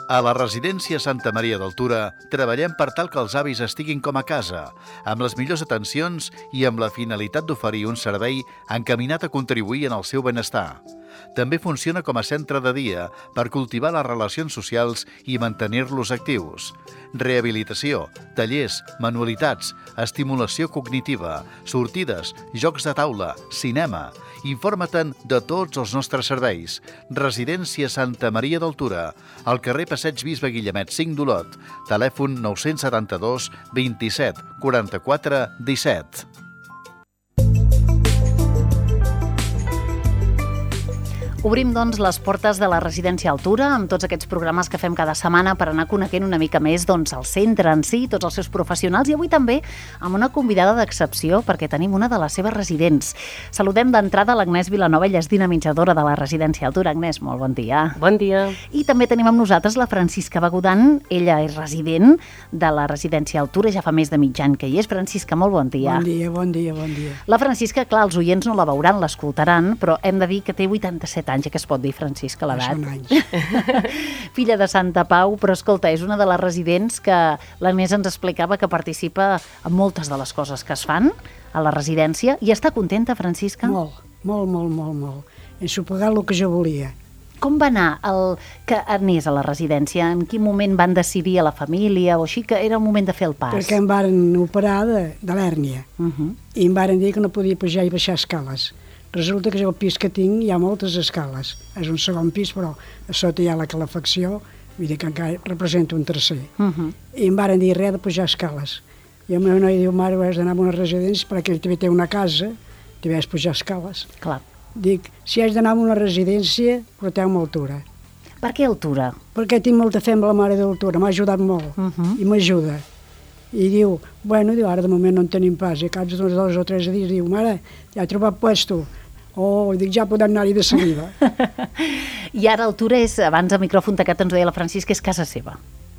A la residència Santa Maria d'Altura treballem per tal que els avis estiguin com a casa, amb les millors atencions i amb la finalitat d'oferir un servei encaminat a contribuir en el seu benestar. També funciona com a centre de dia per cultivar les relacions socials i mantenir-los actius. Rehabilitació, tallers, manualitats, estimulació cognitiva, sortides, jocs de taula, cinema. Informa't-en de tots els nostres serveis. Residència Santa Maria d'Altura, al carrer Passeig Bisbe Guillemet 5 d'Olot, telèfon 972 27 44 17. Obrim, doncs, les portes de la residència Altura amb tots aquests programes que fem cada setmana per anar coneixent una mica més, doncs, el centre en si, tots els seus professionals, i avui també amb una convidada d'excepció perquè tenim una de les seves residents. Saludem d'entrada l'Agnès Vilanova, ella és dinamitzadora de la residència Altura. Agnès, molt bon dia. Bon dia. I també tenim amb nosaltres la Francisca Bagudan, ella és resident de la residència Altura, ja fa més de mig any que hi és. Francisca, molt bon dia. Bon dia, bon dia, bon dia. La Francisca, clar, els oients no la veuran, l'escoltaran, però hem de dir que té 87 anys, que es pot dir, Francisca, l'edat. Són anys. Filla de Santa Pau, però escolta, és una de les residents que l'Agnès ens explicava que participa en moltes de les coses que es fan a la residència. I està contenta, Francisca? Molt, molt, molt, molt, molt. He sopegat el que jo volia. Com va anar que anés a la residència? En quin moment van decidir a la família o així que era el moment de fer el pas? Perquè em varen operar de l'hèrnia i em varen dir que no podia pujar i baixar escales. Resulta que el pis que tinc hi ha moltes escales. És un segon pis, però a sota hi ha la calefacció, vull dir que encara representa un tercer. I em varen dir res de pujar escales. I el meu noi diu, mare, has d'anar a una residència perquè ell també té una casa, també has de pujar escales. Clar. Dic, si has d'anar a una residència, porteu-me altura. Per què Altura? Perquè tinc molta fe amb la mare d'Altura, m'ha ajudat molt i m'ajuda. I diu, bueno, ara de moment no en tenim pas. I a cap d'uns 2 o 3 dies diu, mare, ja he trobat puesto. Oh, dic, ja podem anar-hi de seguida. I ara Altura és, abans a micròfon tacat ens deia la Francisca, és casa seva.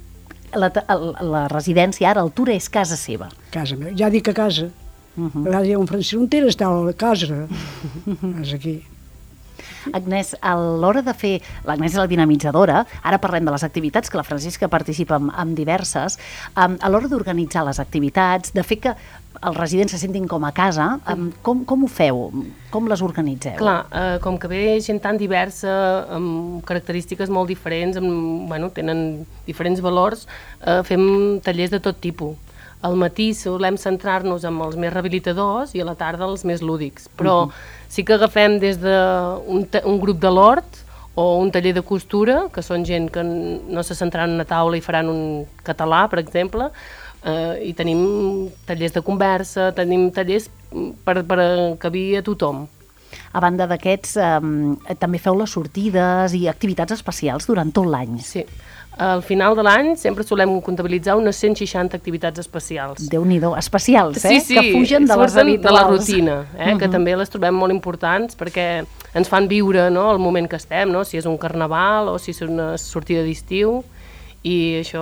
La residència ara Altura és casa seva. Casa meva, ja dic a casa. A vegades diu un Francisc, on eres està a casa? És aquí. Agnès, a l'hora de fer... L'Agnès és la dinamitzadora, ara parlem de les activitats, que la Francisca participa en diverses. A l'hora d'organitzar les activitats, de fer que els residents se sentin com a casa, com ho feu? Com les organitzeu? Clar, com que ve gent tan diversa, amb característiques molt diferents, tenen diferents valors, fem tallers de tot tipus. Al matí solem centrar-nos en els més rehabilitadors i a la tarda els més lúdics, però sí que agafem des d'un grup de l'hort o un taller de costura, que són gent que no se centraran en una taula i faran un català, per exemple, i tenim tallers de conversa, tenim tallers per cabir a tothom. A banda d'aquests, també feu les sortides i activitats especials durant tot l'any. Sí. Al final de l'any sempre solem comptabilitzar unes 160 activitats especials. Déu-n'hi-do, especials, sí, que fugen de les habituals. De la rutina, que també les trobem molt importants perquè ens fan viure el moment que estem, si és un carnaval o si és una sortida d'estiu, i això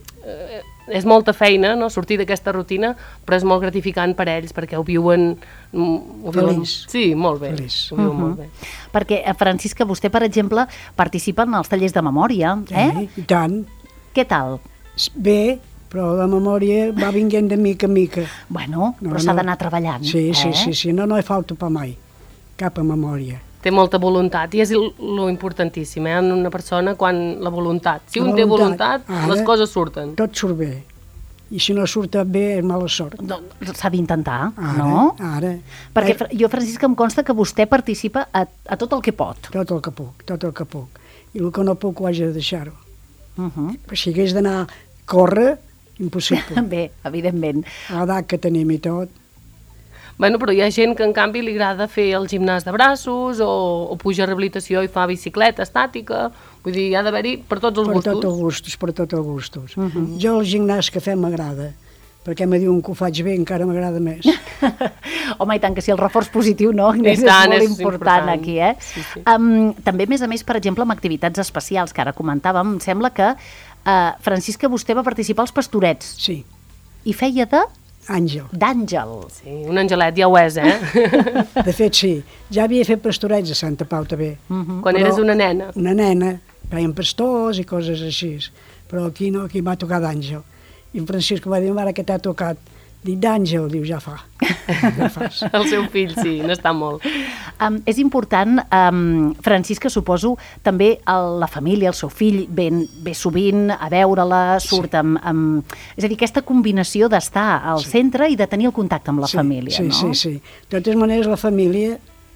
és molta feina, sortir d'aquesta rutina, però és molt gratificant per ells perquè ho viuen... Feliç. Sí, molt bé. Feliç. Ho viuen molt bé. Perquè, Francisca, vostè, per exemple, participa en els tallers de memòria, I tant. Què tal? Bé, però la memòria va vinguent de mica en mica. Bueno, però s'ha d'anar treballant. Sí, no hi falta per mai, cap a memòria. Té molta voluntat i és lo importantíssim, en una persona quan la voluntat. Si un té voluntat, les coses surten. Tot surt bé. I si no surt bé, és mala sort. S'ha d'intentar, no? Ara. Perquè jo, Francisca, em consta que vostè participa a tot el que pot. Tot el que puc. I el que no puc ho haig de deixar-ho. Si hagués d'anar a córrer, impossible. Bé, evidentment. A l'edat que tenim i tot. Bueno, però hi ha gent que en canvi li agrada fer el gimnàs de braços o puja a rehabilitació i fa bicicleta estàtica, vull dir, hi ha d'haver-hi per tots els gustos. Per tots els gustos. Jo el gimnàs que fem m'agrada, perquè me diuen que ho faig bé, encara m'agrada més. Home, i tant, que si el reforç positiu, no? És molt important aquí, Sí. També, a més, per exemple, amb activitats especials, que ara comentàvem, em sembla que, Francisca, vostè va participar als Pastorets. Sí. I feia de... Àngel. D'àngel. Sí, un angelet ja ho és, De fet, sí. Ja havia fet pastorets a Santa Pau, també. Quan eres una nena. Una nena, feien pastors i coses així, però aquí no, aquí m'ha tocat d'Àngel. I en Francisco va dir, mare, que t'ha tocat? Dic, d'Àngel, diu, ja fa. Ja fas. El seu fill, sí, n'està molt. És important, Francisca, suposo, també la família, el seu fill, ve sovint a veure-la, surt amb... És a dir, aquesta combinació d'estar al centre i de tenir el contacte amb la família, no? Sí. De totes maneres, la família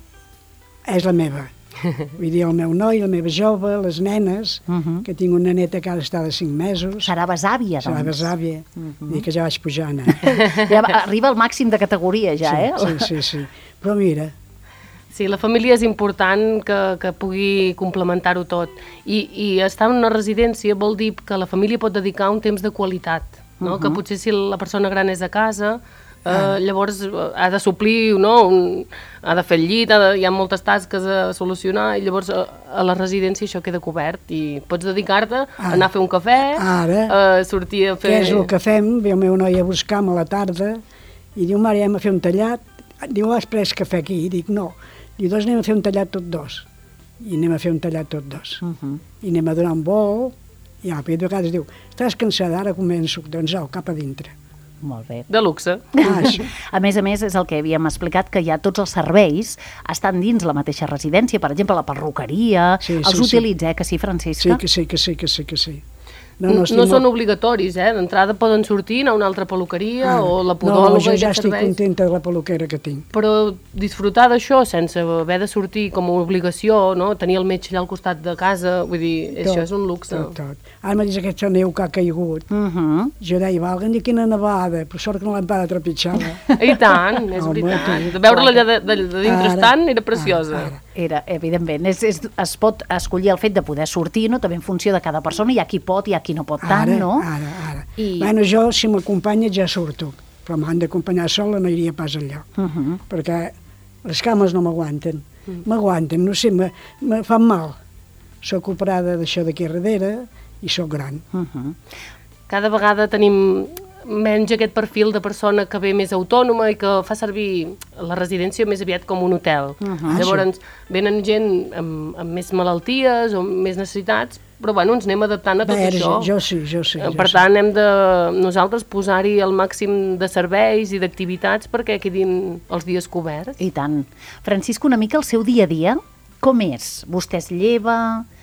és la meva. Vull dir, el meu noi, la meva jove, les nenes, que tinc una neta que ara està de 5 mesos. Serà besàvia, doncs. Serà besàvia. Dic que ja vaig pujant, Ja arriba al màxim de categoria, ja, Sí. Però mira... Sí, la família és important que pugui complementar-ho tot. I estar en una residència vol dir que la família pot dedicar un temps de qualitat, no? Que potser si la persona gran és a casa... llavors ha de suplir, no? Ha de fer el llit, hi ha moltes tasques a solucionar i llavors a la residència això queda cobert i pots dedicar-te a anar a fer un cafè, a sortir a fer... Què és el que fem? Ve el meu noi a buscar-me a la tarda i diu, mare, anem a fer un tallat. Diu, has pres cafè aquí? I dic, no. Diu, doncs anem a fer un tallat tots dos. I anem a fer un tallat tots dos. I anem a donar un vol. I a vegades diu, estàs cansada, ara començo. Doncs au, cap a dintre. Molt bé. De luxe. A més, és el que havíem explicat, que ja tots els serveis estan dins la mateixa residència, per exemple, la perruqueria, els utilitzeu, que sí, Francisca? Sí. No són obligatoris, d'entrada poden sortir a una altra peluqueria o la podòloga... No, jo ja estic contenta de la peluquera que tinc. Però disfrutar d'això sense haver de sortir com a obligació, no? Tenir el metge allà al costat de casa, vull dir, això és un luxe. Tot. Ara m'ha dit aquesta neu que ha caigut. Jo deia, valga'm dir quina nevada, però sort que no l'hem parat trepitjada. I tant, és veritat. De veure-la allà de dintre estant era preciosa. Era, evidentment, es pot escollir el fet de poder sortir, no? També en funció de cada persona, hi ha qui pot, hi ha qui no pot tant, no? Ara. Bueno, jo, si m'acompanya, ja surto, però m'han d'acompanyar sola, no iria pas enlloc, perquè les cames no m'aguanten. M'aguanten, no sé, me fan mal. Soc operada d'això d'aquí darrere i soc gran. Cada vegada tenim menys aquest perfil de persona que ve més autònoma i que fa servir la residència més aviat com un hotel. Llavors, venen gent amb més malalties o més necessitats, però bueno, ens anem adaptant a tot això. Jo sí. Per tant, hem de nosaltres posar-hi el màxim de serveis i d'activitats perquè quedin els dies coberts. I tant. Francisco, una mica el seu dia a dia, com és? Vostè es lleva,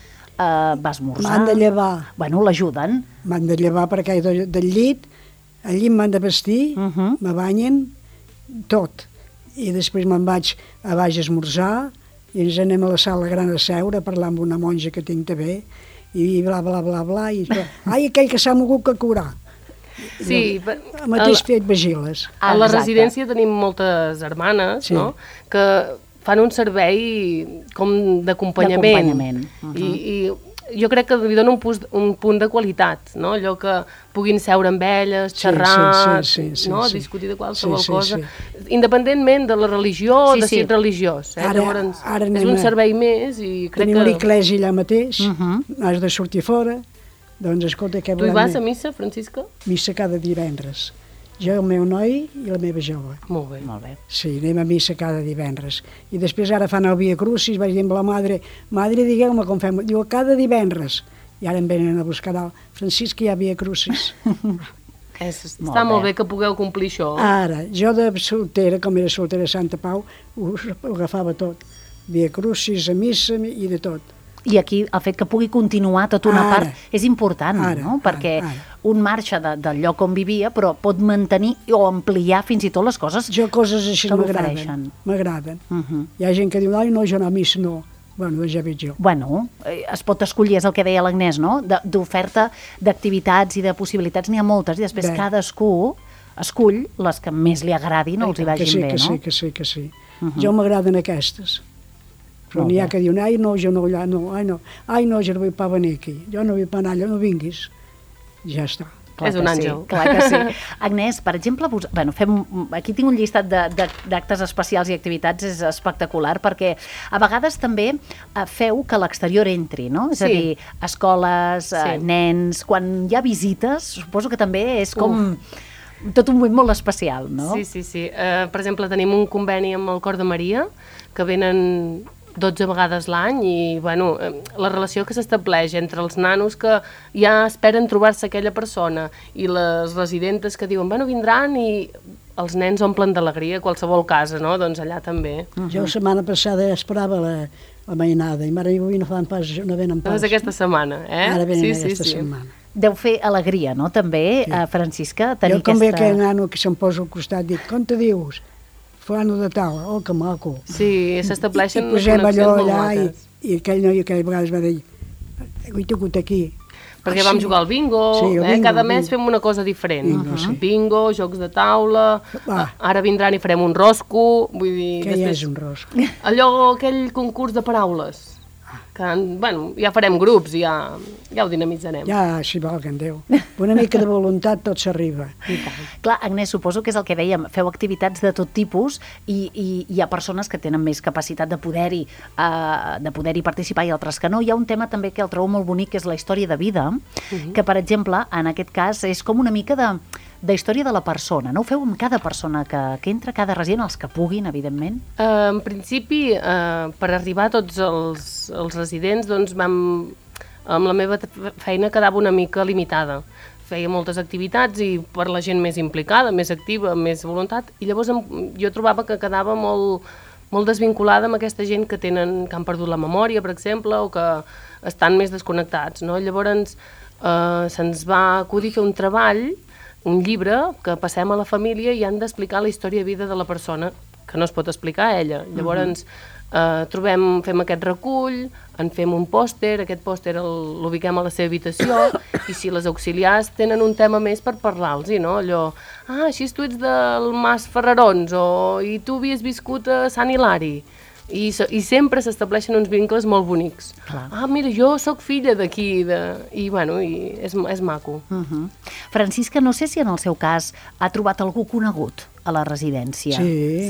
va esmorzar... M'han de llevar. Bueno, l'ajuden. M'han de llevar perquè del llit, al llit m'han de vestir, me banyen, tot. I després me'n vaig a baix a esmorzar i ens anem a la sala gran a seure a parlar amb una monja que tinc també i bla, i ai, aquell que s'ha mogut que curar. Sí, el mateix fet Bagiles. A la residència tenim moltes germanes, no?, que fan un servei com d'acompanyament. I jo crec que li dona un punt de qualitat, no? Allò que puguin seure amb elles, xerrar, discutir de qualsevol cosa, independentment de la religió o de si ets religiós. Llavors, és un servei més i crec que... Tenim l'Iclesi allà mateix, has de sortir fora, doncs escolta, què volem... Tu hi vas a missa, Francisca? Missa cada divendres. Jo, el meu noi i la meva jove. Molt bé. Sí, anem a missa cada divendres. I després ara fan el Via Crucis, vaig dir amb la madre, digueu-me com fem. Diu, cada divendres. I ara em venen a buscar el Francisc, hi ha Via Crucis. Està molt bé que pugueu complir això. Ara, jo de soltera, com era soltera a Santa Pau, ho agafava tot. Via Crucis, a missa i de tot. I aquí el fet que pugui continuar tota una part és important, no? Perquè un marxa del lloc on vivia, però pot mantenir o ampliar fins i tot les coses que m'agraden. Hi ha gent que diu, no, jo no a missa no. Bueno, doncs ja veig jo. Bueno, es pot escollir, és el que deia l'Agnès, no? D'oferta d'activitats i de possibilitats n'hi ha moltes, i després cadascú escull les que més li agradin o els hi vagin bé, no? Que sí. Jo m'agraden aquestes. Però n'hi ha que diuen, ai no, jo no, jo no vull pas venir aquí, jo no vull pas anar allà, no vinguis. Ja està. És un àngel. Clar que sí. Agnès, per exemple, aquí tinc un llistat d'actes especials i activitats, és espectacular, perquè a vegades també feu que l'exterior entri, no? És a dir, escoles, nens, quan hi ha visites, suposo que també és com... tot un moment molt especial, no? Sí. Per exemple, tenim un conveni amb el Cor de Maria, que venen 12 vegades l'any i, bueno, la relació que s'estableix entre els nanos que ja esperen trobar-se aquella persona i les residentes que diuen, bueno, vindran i els nens omplen d'alegria qualsevol casa, no? Doncs allà també. Jo la setmana passada esperava la mainada i mare i avui no venen pas. És aquesta setmana, eh? Ara venen aquesta setmana. Deu fer alegria, no?, també, Francisca, tenir jo com ve aquesta... aquell nano que se'm posa al costat, dic, com te dius? Fulano de tal, oh, que maco. Sí, s'estableixen connexions molt maques. I aquell noi aquella vegada va dir, avui t'he hagut aquí. Perquè vam jugar al bingo, cada mes fem una cosa diferent. Bingo, jocs de taula, ara vindran i farem un rosco, vull dir... Què és un rosco? Aquell concurs de paraules, que, bueno, ja farem grups, ja ho dinamitzarem. Ja, si vol que en Déu. Una mica de voluntat tot s'arriba. Clar, Agnès, suposo que és el que dèiem, feu activitats de tot tipus i hi ha persones que tenen més capacitat de poder-hi participar i altres que no. Hi ha un tema també que el trobo molt bonic, que és la història de vida, que, per exemple, en aquest cas és com una mica de història de la persona, no? Ho feu amb cada persona que entra, cada resident, els que puguin, evidentment? En principi, per arribar a tots els residents, doncs amb la meva feina quedava una mica limitada. Feia moltes activitats i per la gent més implicada, més activa, amb més voluntat, i llavors jo trobava que quedava molt desvinculada amb aquesta gent que han perdut la memòria, per exemple, o que estan més desconnectats, no? Llavors se'ns va acudir fer un treball, un llibre que passem a la família i han d'explicar la història de vida de la persona, que no es pot explicar a ella. Llavors fem aquest recull, en fem un pòster, aquest pòster l'ubiquem a la seva habitació i si les auxiliars tenen un tema més per parlar-los, no? Allò, així tu ets del Mas Ferrarons i tu havies viscut a Sant Hilari. I sempre s'estableixen uns vincles molt bonics. Mira, jo sóc filla d'aquí, i bueno, és maco. Francisca, no sé si en el seu cas ha trobat algú conegut a la residència.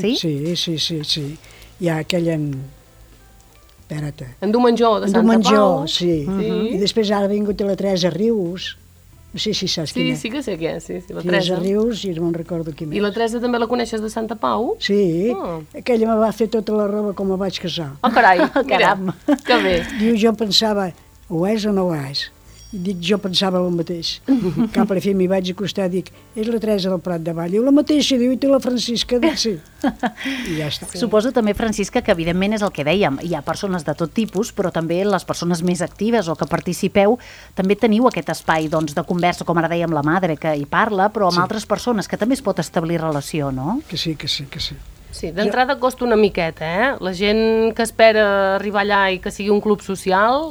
Sí. Hi ha aquell Espera't. En Domenjó, de Santa Pau. Sí. I després ara ha vingut a la Teresa Rius. No sé si saps quina. Sí que sé què és, la Teresa Rius, i no me'n recordo qui més. I la Teresa també la coneixes de Santa Pau? Sí, aquella me va fer tota la roba com me vaig casar. Oh, carai, caram, que bé. Diu, jo pensava, ho és o no ho és? I dic, jo pensava el mateix. Cap a la fi m'hi vaig acostar i dic, és la Teresa del Prat de Vall. Diu, la mateixa, diu, i tu la Francisca, dic, sí. I ja està. Suposo també, Francisca, que evidentment és el que dèiem, hi ha persones de tot tipus, però també les persones més actives o que participeu, també teniu aquest espai de conversa, com ara dèiem la madre, que hi parla, però amb altres persones, que també es pot establir relació, no? Que sí. Sí, d'entrada costa una miqueta, La gent que espera arribar allà i que sigui un club social,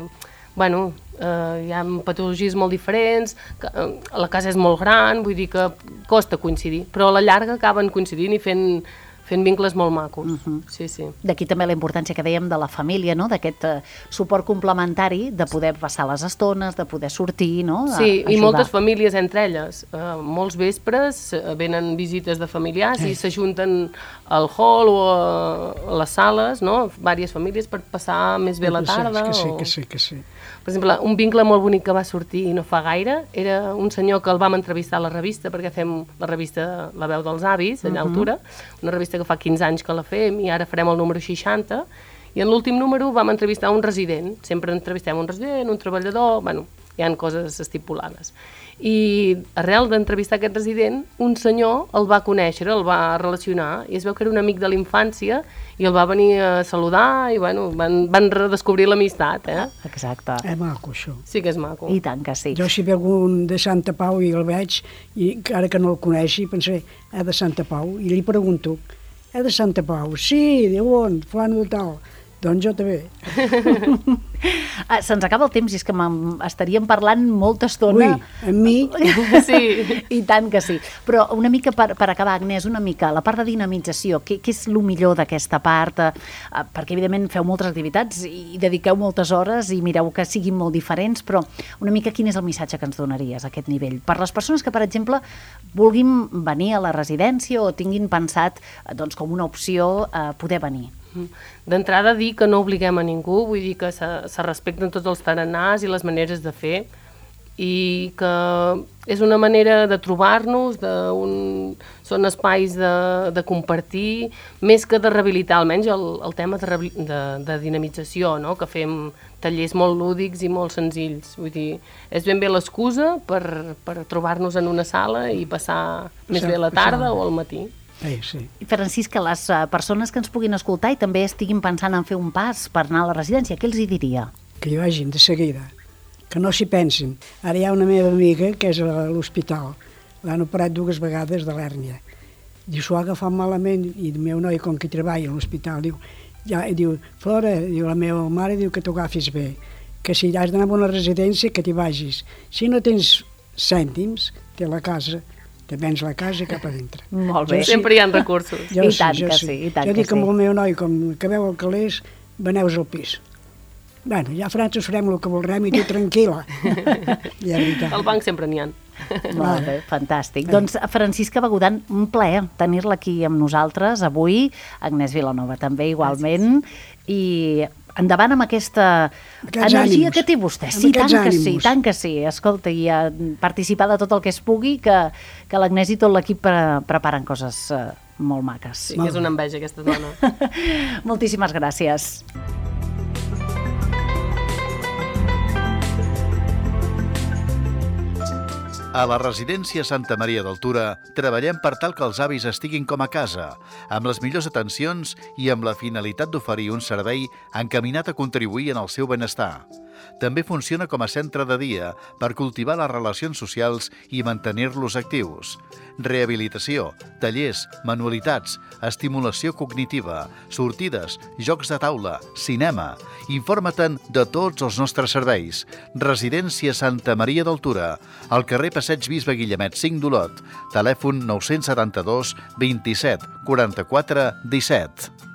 hi ha patologies molt diferents, la casa és molt gran, vull dir que costa coincidir, però a la llarga acaben coincidint i fent vincles molt macos. Sí. D'aquí també la importància que dèiem de la família, no? D'aquest suport complementari, de poder passar les estones, de poder sortir, no? Sí, i moltes famílies entre elles. Molts vespres venen visites de familiars i s'ajunten al hall o a les sales, no? Vàries famílies per passar més bé la tarda. Que sí. Per exemple, un vincle molt bonic que va sortir no fa gaire era un senyor que el vam entrevistar a la revista, perquè fem la revista La veu dels avis, allà a Altura, una revista que fa 15 anys que la fem i ara farem el número 60, i en l'últim número vam entrevistar un resident. Sempre entrevistem un resident, un treballador, hi ha coses estipulades. I arrel d'entrevistar aquest resident, un senyor el va conèixer, el va relacionar, i es veu que era un amic de la infància i el va venir a saludar i van redescobrir l'amistat. Exacte. És maco, això. Sí que és maco. I tant que sí. Jo si ve algun de Santa Pau i el veig, i encara que no el coneixi, pensaré, de Santa Pau, i li pregunto, de Santa Pau? Sí, diu on? Fulano de tal. Doncs jo també. Se'ns acaba el temps i és que estaríem parlant molta estona. Ui, amb mi? Sí. I tant que sí. Però una mica per acabar, Agnès, una mica la part de dinamització, què és el millor d'aquesta part? Perquè evidentment feu moltes activitats i dediqueu moltes hores i mireu que siguin molt diferents, però una mica quin és el missatge que ens donaries a aquest nivell? Per les persones que, per exemple, vulguin venir a la residència o tinguin pensat com una opció poder venir. D'entrada dir que no obliguem a ningú, vull dir que se respecten tots els tarannars i les maneres de fer. i que és una manera de trobar-nos, són espais de compartir, més que de rehabilitar, almenys el tema de dinamització, no? Que fem tallers molt lúdics i molt senzills. Vull dir, és ben bé l'excusa per trobar-nos en una sala i passar més bé la tarda o al matí. Sí. Francisc, que les persones que ens puguin escoltar i també estiguin pensant en fer un pas per anar a la residència, què els hi diria? Que hi vagin de seguida, que no s'hi pensin. Ara hi ha una meva amiga que és a l'hospital, l'han operat 2 vegades de l'hèrnia. Diu, s'ho ha agafat malament, i el meu noi, com que treballa a l'hospital, diu, Flora, la meva mare diu que t'ho agafis bé, que si has d'anar a una residència, que t'hi vagis. Si no tens cèntims, té la casa, te vens la casa i cap a dintre. Molt bé. Sempre hi ha recursos. I tant que sí. Jo dic amb el meu noi, com que veu el calés, veneus al pis. Bueno, ja a França us farem el que voldrem i tu tranquil·la. Al banc sempre n'hi ha. Molt bé, fantàstic. Doncs, Francisca Begudan, un plaer tenir-la aquí amb nosaltres avui, Agnès Vilanova també igualment, i endavant amb aquesta energia que té vostè. Sí, tant que sí. Escolta, i a participar de tot el que es pugui, que l'Agnès i tot l'equip preparen coses molt maques. Sí, que és una enveja, aquesta dona. Moltíssimes gràcies. A la residència Santa Maria d'Altura treballem per tal que els avis estiguin com a casa, amb les millors atencions i amb la finalitat d'oferir un servei encaminat a contribuir en el seu benestar. També funciona com a centre de dia per cultivar les relacions socials i mantenir-los actius. Rehabilitació, tallers, manualitats, estimulació cognitiva, sortides, jocs de taula, cinema. Informa't-en de tots els nostres serveis. Residència Santa Maria d'Altura, al carrer Passeig Bisbe Guillemet 5 d'Olot, telèfon 972 27 44 17.